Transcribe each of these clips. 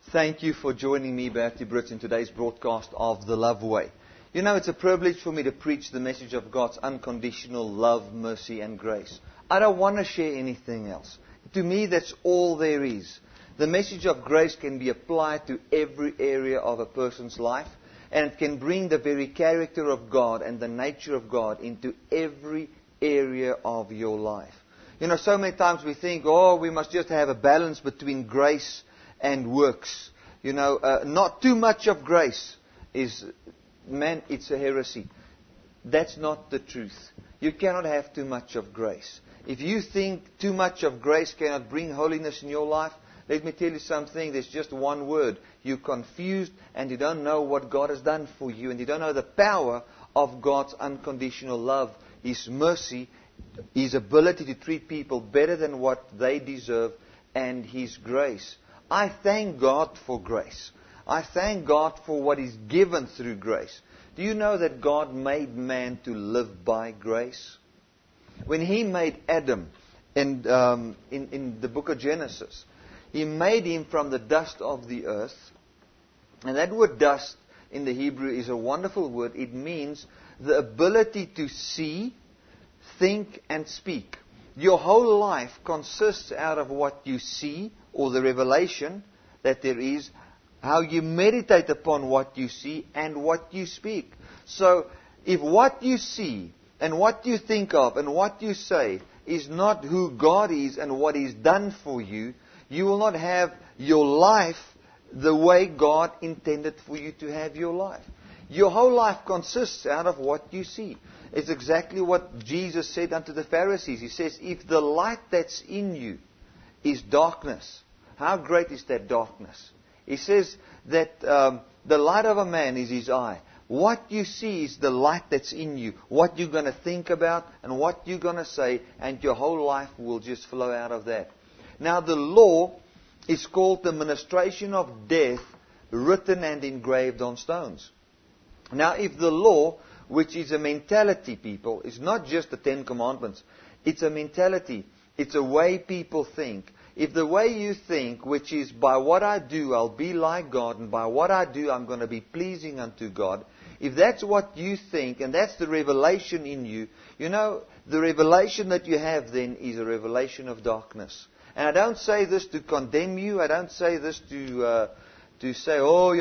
Thank you for joining me, Bertie Brits, in today's broadcast of The Love Way. You know, it's a privilege for me to preach the message of God's unconditional love, mercy, and grace. I don't want to share anything else. To me, that's all there is. The message of grace can be applied to every area of a person's life, and it can bring the very character of God and the nature of God into every area of your life. You know, so many times we think, we must just have a balance between grace and works. You know, not too much of grace it's a heresy. That's not the truth. You cannot have too much of grace. If you think too much of grace cannot bring holiness in your life, let me tell you something. There's just one word. You're confused and you don't know what God has done for you, and you don't know the power of God's unconditional love, His mercy, His ability to treat people better than what they deserve, and His grace. I thank God for grace. I thank God for what is given through grace. Do you know that God made man to live by grace? When He made Adam in the book of Genesis, He made him from the dust of the earth. And that word dust in the Hebrew is a wonderful word. It means the ability to see, think, and speak. Your whole life consists out of what you see, or the revelation that there is, how you meditate upon what you see and what you speak. So, if what you see and what you think of and what you say is not who God is and what He's done for you, you will not have your life the way God intended for you to have your life. Your whole life consists out of what you see. It's exactly what Jesus said unto the Pharisees. He says, if the light that's in you is darkness, how great is that darkness? He says that the light of a man is his eye. What you see is the light that's in you. What you're going to think about and what you're going to say, and your whole life will just flow out of that. Now, the law is called the ministration of death, written and engraved on stones. Now, if the law, which is a mentality, people, is not just the Ten Commandments, it's a mentality, it's a way people think. If the way you think, which is by what I do, I'll be like God, and by what I do, I'm going to be pleasing unto God, if that's what you think, and that's the revelation in you, you know, the revelation that you have then is a revelation of darkness. And I don't say this to condemn you. I don't say this to say,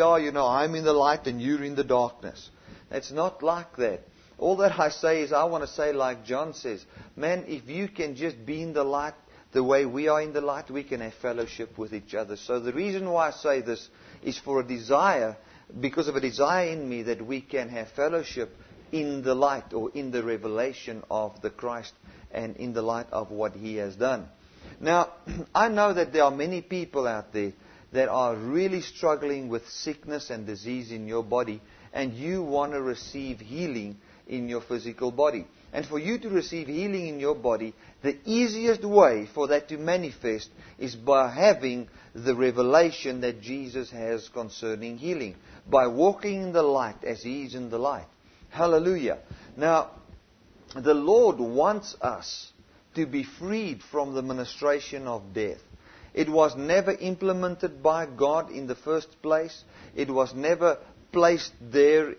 I'm in the light and you're in the darkness. It's not like that. All that I say is I want to say like John says, man, if you can just be in the light the way we are in the light, we can have fellowship with each other. So the reason why I say this is for a desire, because of a desire in me that we can have fellowship in the light, or in the revelation of the Christ, and in the light of what He has done. Now, I know that there are many people out there that are really struggling with sickness and disease in your body, and you want to receive healing in your physical body. And for you to receive healing in your body, the easiest way for that to manifest is by having the revelation that Jesus has concerning healing, by walking in the light as He is in the light. Hallelujah. Now, the Lord wants us to be freed from the ministration of death. It was never implemented by God in the first place. It was never placed there.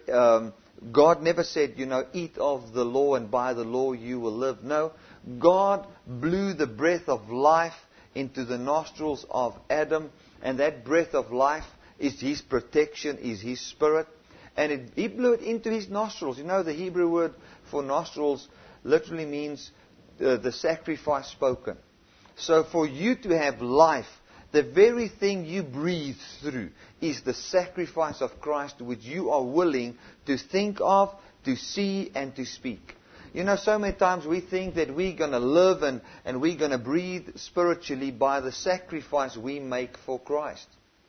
God never said, eat of the law and by the law you will live. No, God blew the breath of life into the nostrils of Adam, and that breath of life is His protection, is His Spirit. And He blew it into His nostrils. You know, the Hebrew word for nostrils literally means the sacrifice spoken. So for you to have life, the very thing you breathe through is the sacrifice of Christ, which you are willing to think of, to see, and to speak. You know, so many times we think that we're going to live and we're going to breathe spiritually by the sacrifice we make for Christ.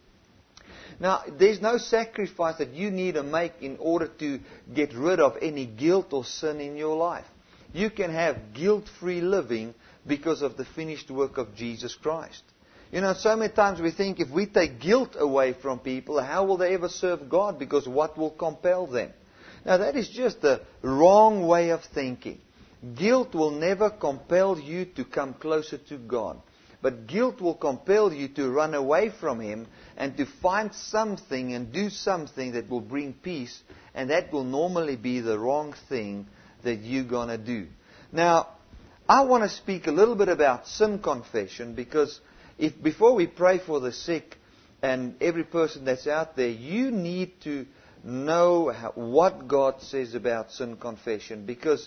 Now, there's no sacrifice that you need to make in order to get rid of any guilt or sin in your life. You can have guilt-free living because of the finished work of Jesus Christ. You know, so many times we think if we take guilt away from people, how will they ever serve God? Because what will compel them? Now, that is just the wrong way of thinking. Guilt will never compel you to come closer to God. But guilt will compel you to run away from Him and to find something and do something that will bring peace. And that will normally be the wrong thing that you're going to do. Now, I want to speak a little bit about sin confession, because before we pray for the sick and every person that's out there, you need to know what God says about sin confession. Because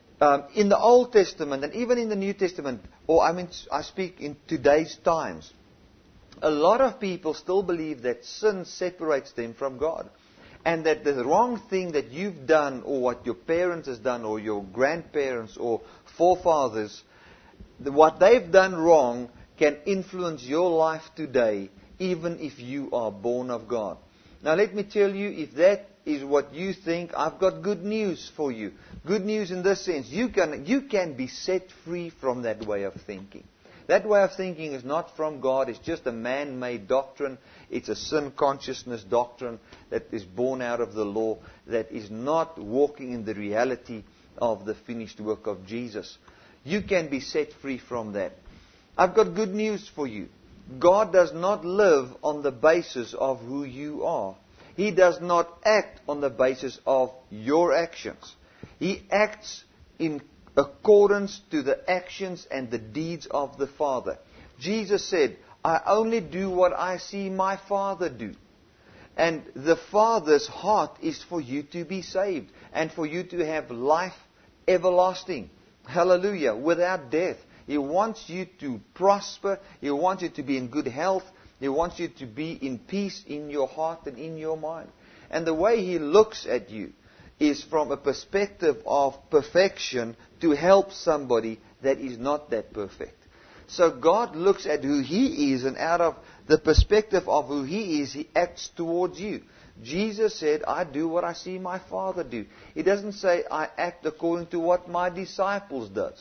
in the Old Testament and even in the New Testament, I speak in today's times, a lot of people still believe that sin separates them from God. And that the wrong thing that you've done, or what your parents has done, or your grandparents or forefathers, what they've done wrong can influence your life today, even if you are born of God. Now let me tell you, if that is what you think, I've got good news for you. Good news in this sense. You can be set free from that way of thinking. That way of thinking is not from God. It's just a man-made doctrine. It's a sin consciousness doctrine that is born out of the law, that is not walking in the reality of the finished work of Jesus. You can be set free from that. I've got good news for you. God does not live on the basis of who you are. He does not act on the basis of your actions. He acts in accordance to the actions and the deeds of the Father. Jesus said, I only do what I see my Father do. And the Father's heart is for you to be saved and for you to have life everlasting. Hallelujah. Without death. He wants you to prosper. He wants you to be in good health. He wants you to be in peace in your heart and in your mind. And the way He looks at you is from a perspective of perfection to help somebody that is not that perfect. So God looks at who He is, and out of the perspective of who He is, He acts towards you. Jesus said, I do what I see my Father do. He doesn't say, I act according to what my disciples does.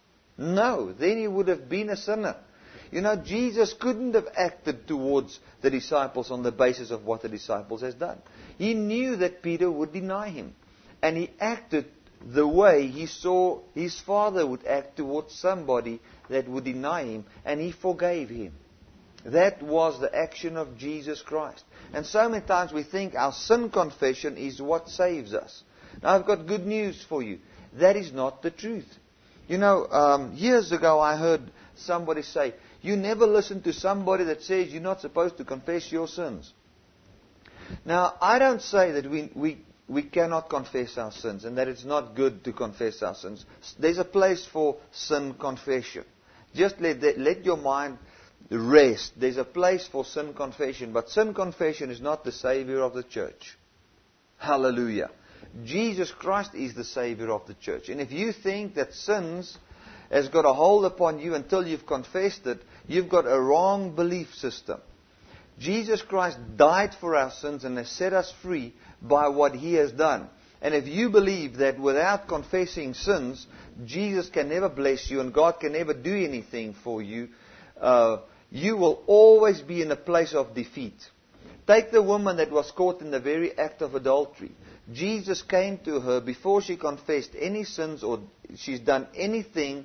No, then He would have been a sinner. You know, Jesus couldn't have acted towards the disciples on the basis of what the disciples has done. He knew that Peter would deny Him. And He acted the way He saw His Father would act towards somebody that would deny Him. And He forgave him. That was the action of Jesus Christ. And so many times we think our sin confession is what saves us. Now I've got good news for you. That is not the truth. You know, years ago I heard somebody say, you never listen to somebody that says you're not supposed to confess your sins. Now, I don't say that we cannot confess our sins and that it's not good to confess our sins. There's a place for sin confession. Just let your mind rest. There's a place for sin confession, but sin confession is not the Savior of the church. Hallelujah. Jesus Christ is the Savior of the church. And if you think that sins has got a hold upon you until you've confessed it, you've got a wrong belief system. Jesus Christ died for our sins and has set us free by what He has done. And if you believe that without confessing sins, Jesus can never bless you and God can never do anything for you, you will always be in a place of defeat. Take the woman that was caught in the very act of adultery. Jesus came to her before she confessed any sins or she's done anything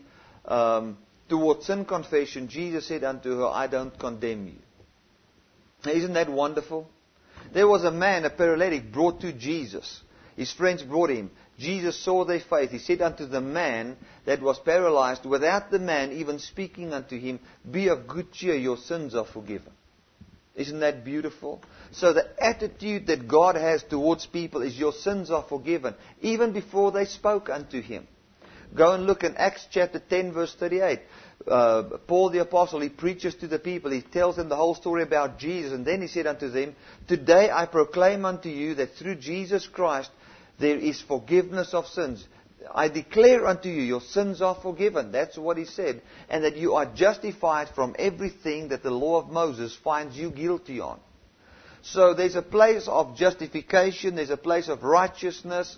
towards sin confession. Jesus said unto her, I don't condemn you. Now, isn't that wonderful? There was a man, a paralytic, brought to Jesus. His friends brought him. Jesus saw their faith. He said unto the man that was paralyzed, without the man even speaking unto him, be of good cheer, your sins are forgiven. Isn't that beautiful? So the attitude that God has towards people is your sins are forgiven, even before they spoke unto Him. Go and look in Acts chapter 10 verse 38. Paul the apostle, he preaches to the people. He tells them the whole story about Jesus. And then he said unto them, today I proclaim unto you that through Jesus Christ there is forgiveness of sins. I declare unto you, your sins are forgiven. That's what he said. And that you are justified from everything that the law of Moses finds you guilty on. So there's a place of justification. There's a place of righteousness.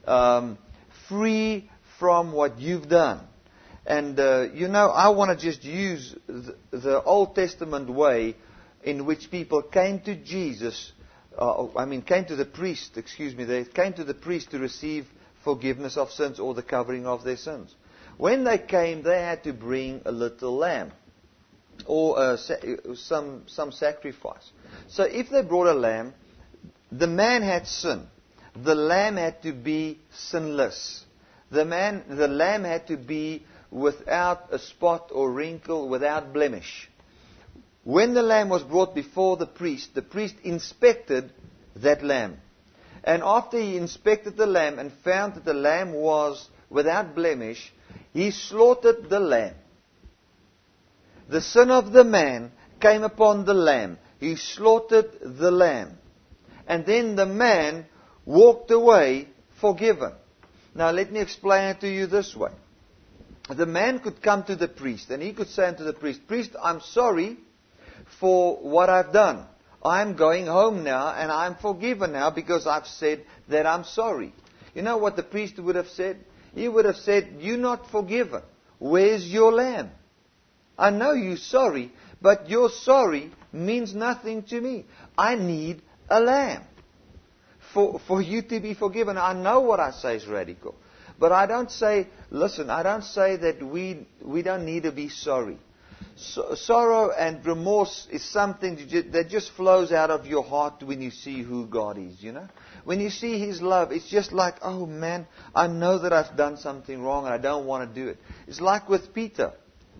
Free from what you've done. And, I want to just use the Old Testament way in which people came to Jesus. Came to the priest, They came to the priest to receive forgiveness of sins or the covering of their sins. When they came, they had to bring a little lamb. or some sacrifice. So if they brought a lamb, the man had sin. The lamb had to be sinless. The lamb had to be without a spot or wrinkle, without blemish. When the lamb was brought before the priest inspected that lamb. And after he inspected the lamb and found that the lamb was without blemish, he slaughtered the lamb. The sin of the man came upon the lamb. He slaughtered the lamb. And then the man walked away forgiven. Now let me explain it to you this way. The man could come to the priest and he could say unto the priest, "Priest, I'm sorry for what I've done. I'm going home now and I'm forgiven now because I've said that I'm sorry." You know what the priest would have said? He would have said, "You're not forgiven. Where's your lamb? I know you're sorry, but your sorry means nothing to me. I need a lamb for you to be forgiven." I know what I say is radical. But I don't say, listen, I don't say that we don't need to be sorry. Sorrow and remorse is something that just flows out of your heart when you see who God is, you know. When you see His love, it's just like, oh man, I know that I've done something wrong and I don't want to do it. It's like with Peter.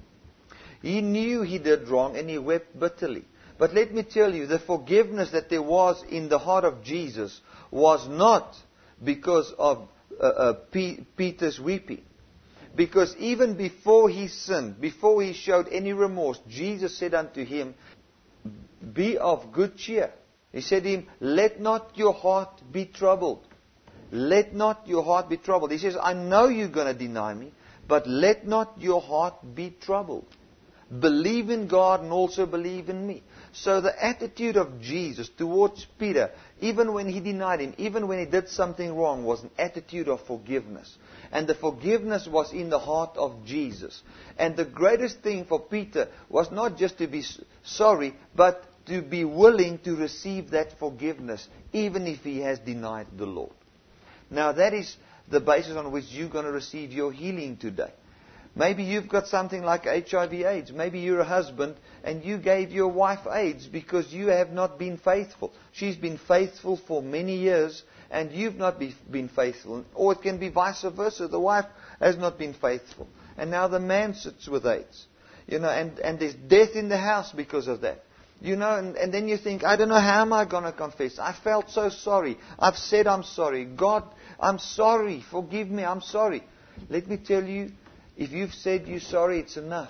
He knew he did wrong and he wept bitterly. But let me tell you, the forgiveness that there was in the heart of Jesus was not because of Peter's weeping. Because even before he sinned, before he showed any remorse, Jesus said unto him, "Be of good cheer." He said to him, "Let not your heart be troubled." Let not your heart be troubled. He says, "I know you're going to deny me, but let not your heart be troubled. Believe in God and also believe in me." So the attitude of Jesus towards Peter, even when he denied him, even when he did something wrong, was an attitude of forgiveness. And the forgiveness was in the heart of Jesus. And the greatest thing for Peter was not just to be sorry, but to be willing to receive that forgiveness, even if he has denied the Lord. Now that is the basis on which you're going to receive your healing today. Maybe you've got something like HIV/AIDS. Maybe you're a husband and you gave your wife AIDS because you have not been faithful. She's been faithful for many years and you've not been faithful. Or it can be vice versa. The wife has not been faithful. And now the man sits with AIDS. You know, and there's death in the house because of that. You know, and then you think, I don't know how am I going to confess. I felt so sorry. I've said I'm sorry. God, I'm sorry. Forgive me. I'm sorry. Let me tell you, if you've said you're sorry, it's enough.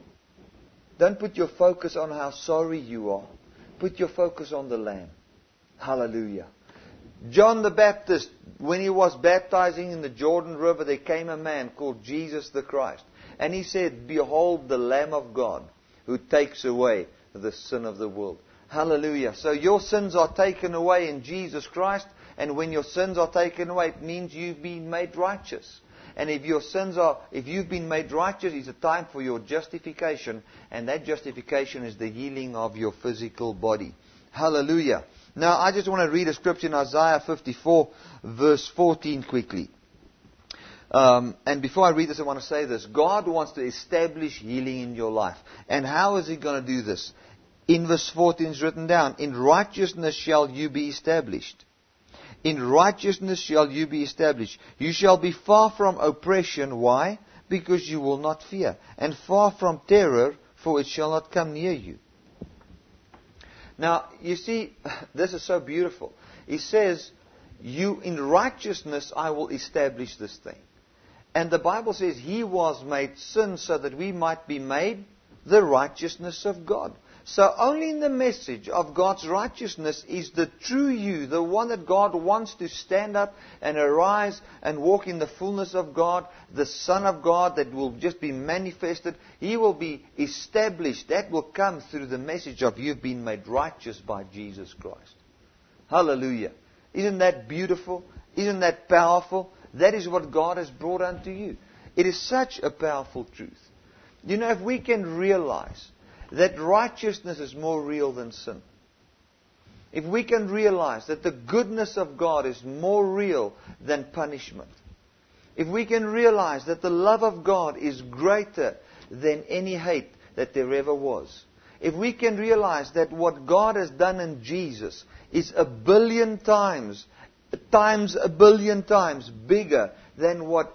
Don't put your focus on how sorry you are. Put your focus on the Lamb. Hallelujah. John the Baptist, when he was baptizing in the Jordan River, there came a man called Jesus the Christ. And he said, "Behold the Lamb of God who takes away the sin of the world." Hallelujah. So your sins are taken away in Jesus Christ. And when your sins are taken away, it means you've been made righteous. And if you've been made righteous, it's a time for your justification. And that justification is the healing of your physical body. Hallelujah. Now, I just want to read a scripture in Isaiah 54, verse 14 quickly. And before I read this, I want to say this. God wants to establish healing in your life. And how is He going to do this? In verse 14 is written down, "In righteousness shall you be established. In righteousness shall you be established. You shall be far from oppression." Why? Because you will not fear. "And far from terror, for it shall not come near you." Now, you see, this is so beautiful. He says, in righteousness I will establish this thing. And the Bible says He was made sin so that we might be made the righteousness of God. So only in the message of God's righteousness is the true you, the one that God wants to stand up and arise and walk in the fullness of God, the Son of God that will just be manifested. He will be established. That will come through the message of you've been made righteous by Jesus Christ. Hallelujah. Isn't that beautiful? Isn't that powerful? That is what God has brought unto you. It is such a powerful truth. You know, if we can realize that righteousness is more real than sin. If we can realize that the goodness of God is more real than punishment. If we can realize that the love of God is greater than any hate. that there ever was. If we can realize that what God has done in Jesus is 1,000,000,000 times a billion times bigger than what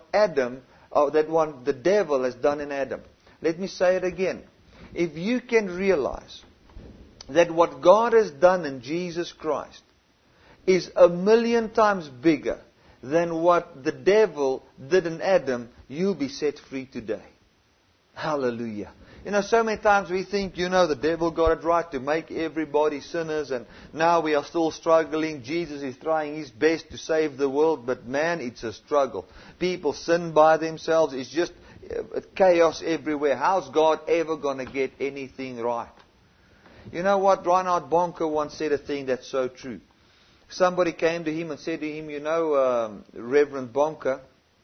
the devil has done in Adam. Let me say it again. If you can realize that what God has done in Jesus Christ is 1,000,000 times bigger than what the devil did in Adam, you'll be set free today. Hallelujah. So many times we think, the devil got it right to make everybody sinners, and now we are still struggling. Jesus is trying his best to save the world, but man, it's a struggle. People sin by themselves. It's just chaos everywhere. How's God ever going to get anything right? You know what? Reinhard Bonke once said a thing that's so true. Somebody came to him and said to him, Reverend Bonke,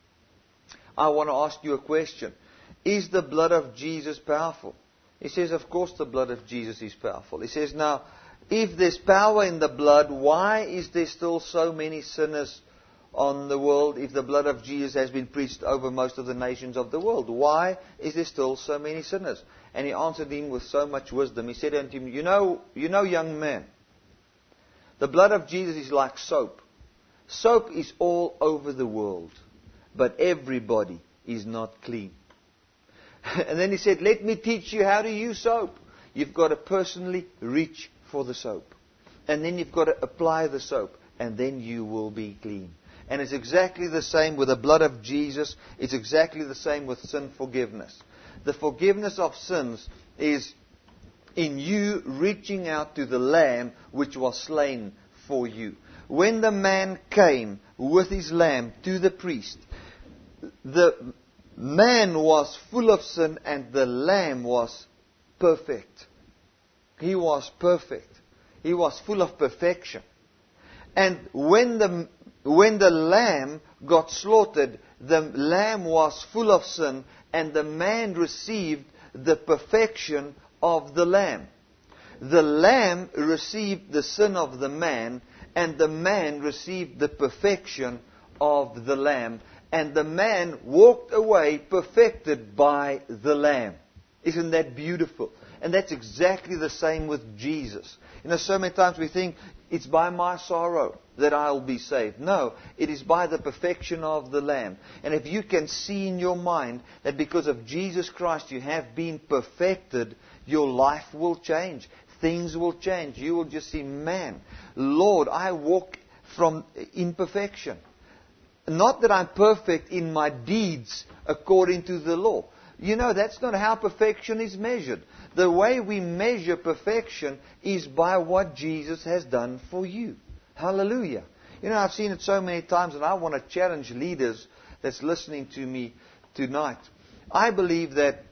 I want to ask you a question. Is the blood of Jesus powerful? He says, of course the blood of Jesus is powerful. He says, now, if there's power in the blood, why is there still so many sinners on the world if the blood of Jesus has been preached over most of the nations of the world? Why is there still so many sinners? And he answered him with so much wisdom. He said unto him, you know, young man, the blood of Jesus is like soap. Soap is all over the world, but everybody is not clean. And then he said, let me teach you how to use soap. You've got to personally reach for the soap. And then you've got to apply the soap. And then you will be clean. And it's exactly the same with the blood of Jesus. It's exactly the same with sin forgiveness. The forgiveness of sins is in you reaching out to the Lamb which was slain for you. When the man came with his lamb to the priest, the man was full of sin and the lamb was perfect. He was perfect. He was full of perfection. And when the lamb got slaughtered, the lamb was full of sin and the man received the perfection of the lamb. The lamb received the sin of the man and the man received the perfection of the lamb. And the man walked away perfected by the Lamb. Isn't that beautiful? And that's exactly the same with Jesus. So many times we think it's by my sorrow that I'll be saved. No, it is by the perfection of the Lamb. And if you can see in your mind that because of Jesus Christ you have been perfected, your life will change. Things will change. You will just see, man, Lord, I walk from imperfection. Not that I'm perfect in my deeds according to the law. That's not how perfection is measured. The way we measure perfection is by what Jesus has done for you. Hallelujah. I've seen it so many times, and I want to challenge leaders that's listening to me tonight. I believe that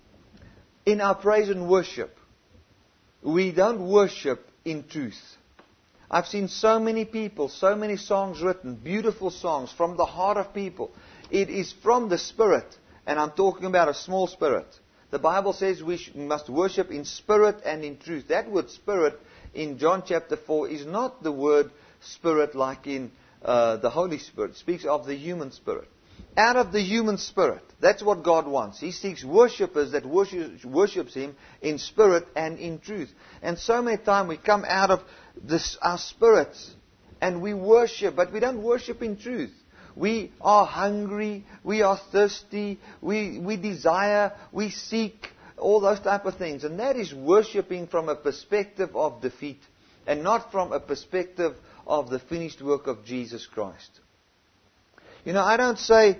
in our praise and worship, we don't worship in truth. I've seen so many people, so many songs written, beautiful songs from the heart of people. It is from the Spirit, and I'm talking about a small spirit. The Bible says we must worship in spirit and in truth. That word spirit in John chapter 4 is not the word spirit like in the Holy Spirit. It speaks of the human spirit. Out of the human spirit, that's what God wants. He seeks worshippers that worships Him in spirit and in truth. And so many times we come out of our spirits and we worship, but we don't worship in truth. We are hungry, we are thirsty, we desire, we seek, all those type of things. And that is worshipping from a perspective of defeat and not from a perspective of the finished work of Jesus Christ. I don't say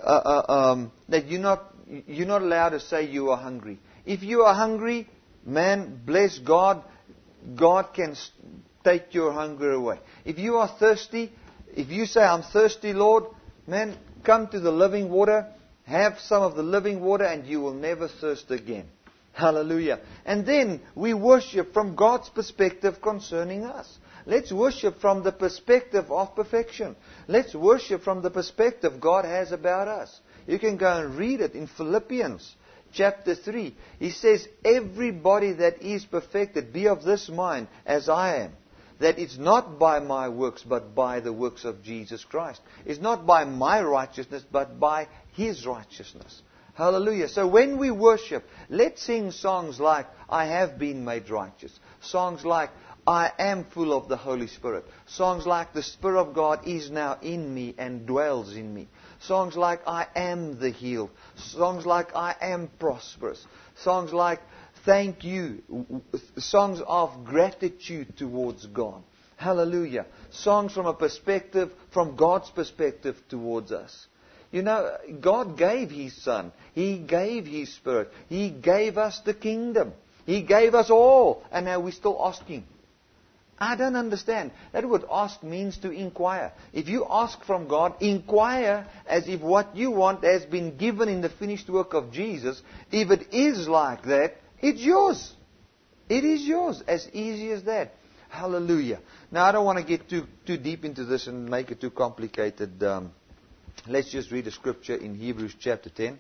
that you're not allowed to say you are hungry. If you are hungry, man, bless God. God can take your hunger away. If you are thirsty, if you say, I'm thirsty, Lord, man, come to the living water, have some of the living water, and you will never thirst again. Hallelujah. And then we worship from God's perspective concerning us. Let's worship from the perspective of perfection. Let's worship from the perspective God has about us. You can go and read it in Philippians chapter 3. He says, everybody that is perfected, be of this mind as I am. That it's not by my works, but by the works of Jesus Christ. It's not by my righteousness, but by His righteousness. Hallelujah. So when we worship, let's sing songs like, I have been made righteous. Songs like, I am full of the Holy Spirit. Songs like, the Spirit of God is now in me and dwells in me. Songs like, I am the healed. Songs like, I am prosperous. Songs like, thank you. Songs of gratitude towards God. Hallelujah. Songs from God's perspective towards us. You know, God gave His Son. He gave His Spirit. He gave us the kingdom. He gave us all. And now we're still asking. I don't understand. That word ask means to inquire. If you ask from God, inquire as if what you want has been given in the finished work of Jesus. If it is like that, it's yours. It is yours. As easy as that. Hallelujah. Now, I don't want to get too deep into this and make it too complicated. Let's just read a scripture in Hebrews chapter 10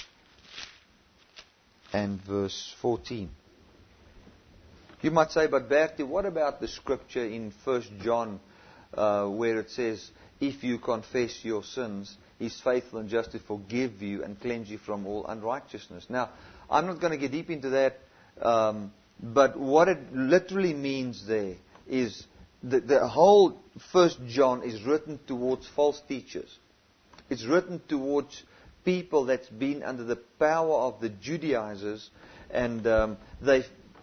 and verse 14. You might say, but Bertie, what about the scripture in 1 John where it says, if you confess your sins, He's faithful and just to forgive you and cleanse you from all unrighteousness. Now, I'm not going to get deep into that, but what it literally means there is the whole 1 John is written towards false teachers. It's written towards people that's been under the power of the Judaizers, and they've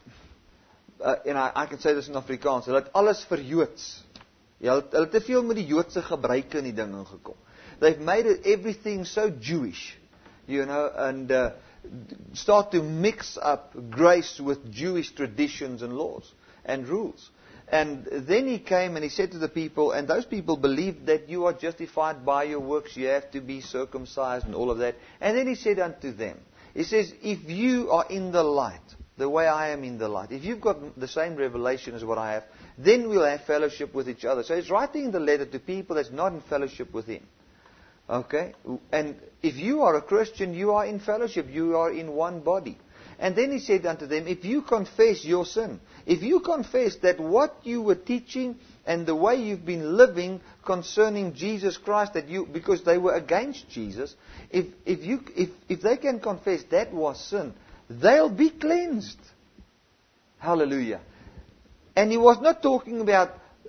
en I can say this in Afrikaans, hulle het alles verjoods. Ja, hulle het te veel met die Joodse gebruike in die ding ingekom. They've made everything so Jewish, you know, and start to mix up grace with Jewish traditions and laws and rules. And then He came and He said to the people, and those people believed that you are justified by your works, you have to be circumcised and all of that. And then He said unto them, He says, if you are in the light, the way I am in the light, if you've got the same revelation as what I have, then we'll have fellowship with each other. So He's writing the letter to people that's not in fellowship with Him. Okay? And if you are a Christian, you are in fellowship. You are in one body. And then He said unto them, if you confess your sin, if you confess that what you were teaching and the way you've been living concerning Jesus Christ, because they were against Jesus, if they can confess that was sin, they'll be cleansed. Hallelujah. And He was not talking about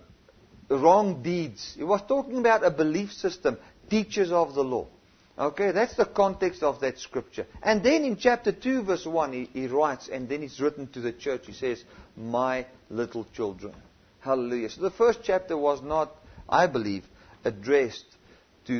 wrong deeds. He was talking about a belief system, teachers of the law. Okay, that's the context of that scripture. And then in chapter 2 verse 1 he writes, and then it's written to the church, he says, my little children. Hallelujah. So the first chapter was not, I believe, addressed to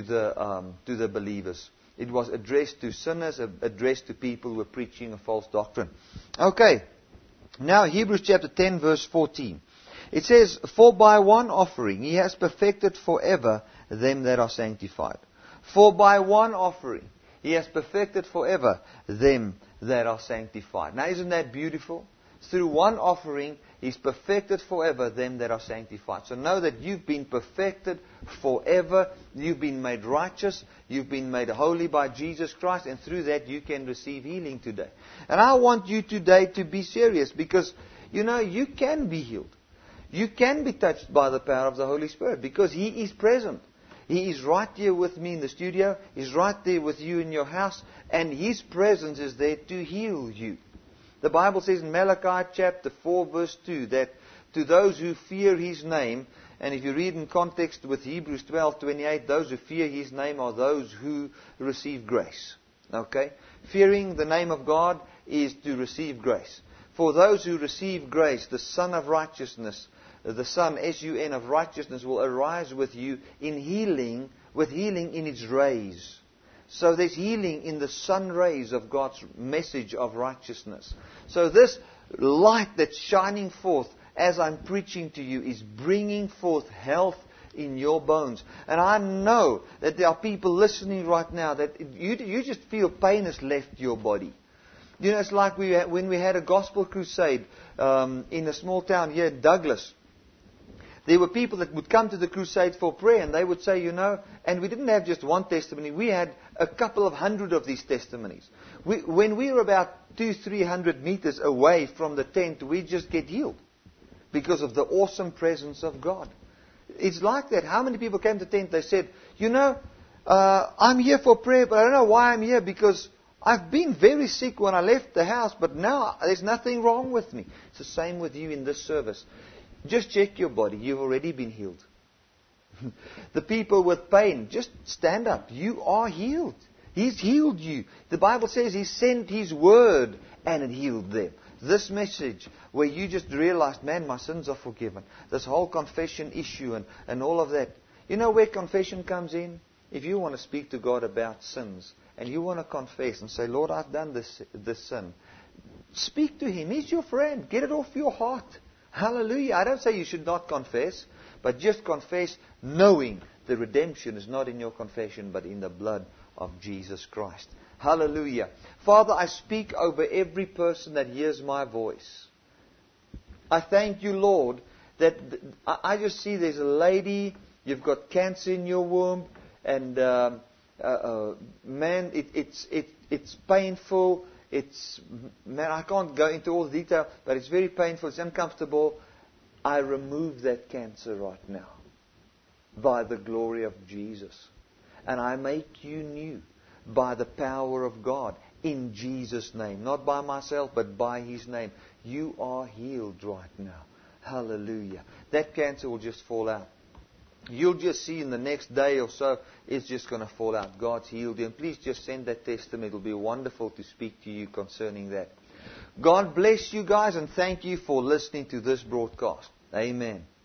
the believers. It was addressed to sinners, addressed to people who were preaching a false doctrine. Okay, now Hebrews chapter 10 verse 14. It says, for by one offering He has perfected forever them that are sanctified. For by one offering He has perfected forever them that are sanctified. Now isn't that beautiful? Through one offering He's perfected forever them that are sanctified. So know that you've been perfected forever. You've been made righteous. You've been made holy by Jesus Christ. And through that you can receive healing today. And I want you today to be serious, because you know you can be healed. You can be touched by the power of the Holy Spirit, because He is present. He is right here with me in the studio. He's right there with you in your house. And His presence is there to heal you. The Bible says in Malachi chapter 4 verse 2 that to those who fear His name, and if you read in context with Hebrews 12:28, those who fear His name are those who receive grace. Okay? Fearing the name of God is to receive grace. For those who receive grace, the Son of Righteousness, the Son, S-U-N, of righteousness will arise with you in healing, with healing in its rays. So there's healing in the sun rays of God's message of righteousness. So this light that's shining forth as I'm preaching to you is bringing forth health in your bones. And I know that there are people listening right now that you just feel pain has left your body. You know, it's like when we had a gospel crusade in a small town here in Douglas. There were people that would come to the crusade for prayer, and they would say, you know, and we didn't have just one testimony. We had a couple of hundred of these testimonies. When we were about 200-300 meters away from the tent, we just get healed because of the awesome presence of God. It's like that. How many people came to the tent? They said, you know, I'm here for prayer, but I don't know why I'm here, because I've been very sick when I left the house, but now there's nothing wrong with me. It's the same with you in this service. Just check your body. You've already been healed. The people with pain, just stand up. You are healed. He's healed you. The Bible says He sent His word and it healed them. This message where you just realized, man, my sins are forgiven. This whole confession issue and all of that. You know where confession comes in? If you want to speak to God about sins and you want to confess and say, Lord, I've done this sin. Speak to Him. He's your friend. Get it off your heart. Hallelujah. I don't say you should not confess, but just confess knowing the redemption is not in your confession but in the blood of Jesus Christ. Hallelujah. Father, I speak over every person that hears my voice. I thank you, Lord, that I just see there's a lady, you've got cancer in your womb, and man, it's painful. Man, I can't go into all the detail, but it's very painful. It's uncomfortable. I remove that cancer right now by the glory of Jesus. And I make you new by the power of God in Jesus' name. Not by myself, but by His name. You are healed right now. Hallelujah. That cancer will just fall out. You'll just see in the next day or so, it's just going to fall out. God's healed you. And please just send that testimony. It'll be wonderful to speak to you concerning that. God bless you guys and thank you for listening to this broadcast. Amen.